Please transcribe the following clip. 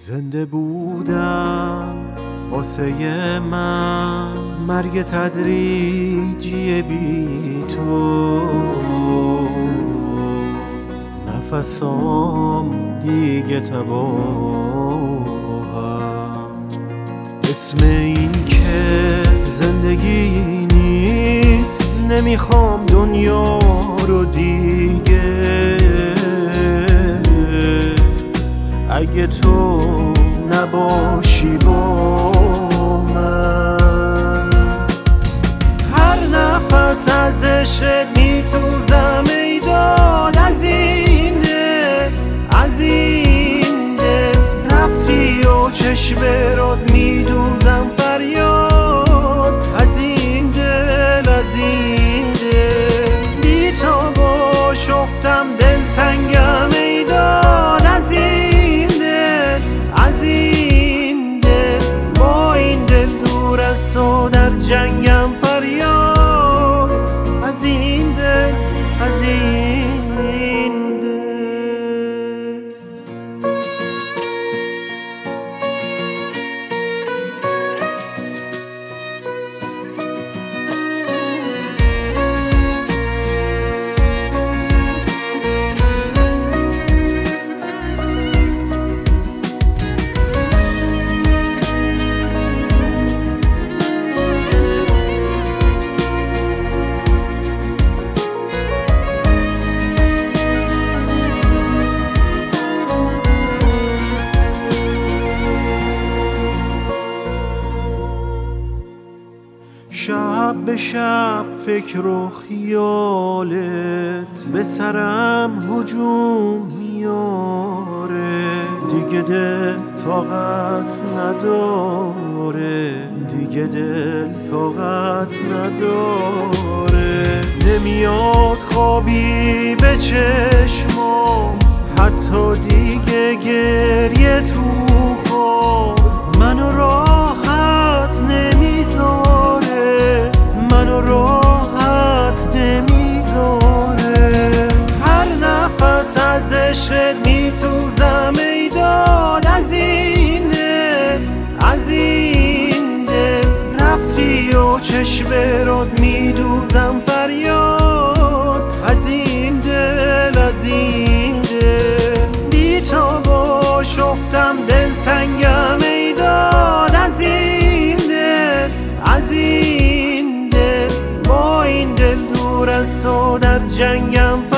زنده بودن واسه من مرگ تدریجی بی تو، نفسام دیگه تباهم. اسم این که زندگی نیست، نمیخوام دنیا رو دیگه. اگه تو نباشی با من، هر نفس از عشقت میسوزم ای داد. از این دل، از این دل رفتی و چشم راد میدوزم فریاد. از این دل، از این دل بی تو باش افتم دلتنگم ای داد. از این دل، از این دل با این دل دور از تو در جنگم فریاد. از این دل، از این دل. شب به شب فکر و خیالت به سرم هجوم میاره. دیگه دل طاقت نداره، دیگه دل طاقت نداره. نمیاد خوابی به چشمام، حتی دیگه گریه تو خواب منو راحت نمیذاره، منو راحت نمیذاره. هر نفس از عشقت میسوزم ای داد. از این دل، از این دل رفتی و چشم راد میدوزم فریاد. از این دل، از این دل بی تو باش افتم دلتنگم ای داد. از این دل، از این دل با این دل دور از تو در جنگم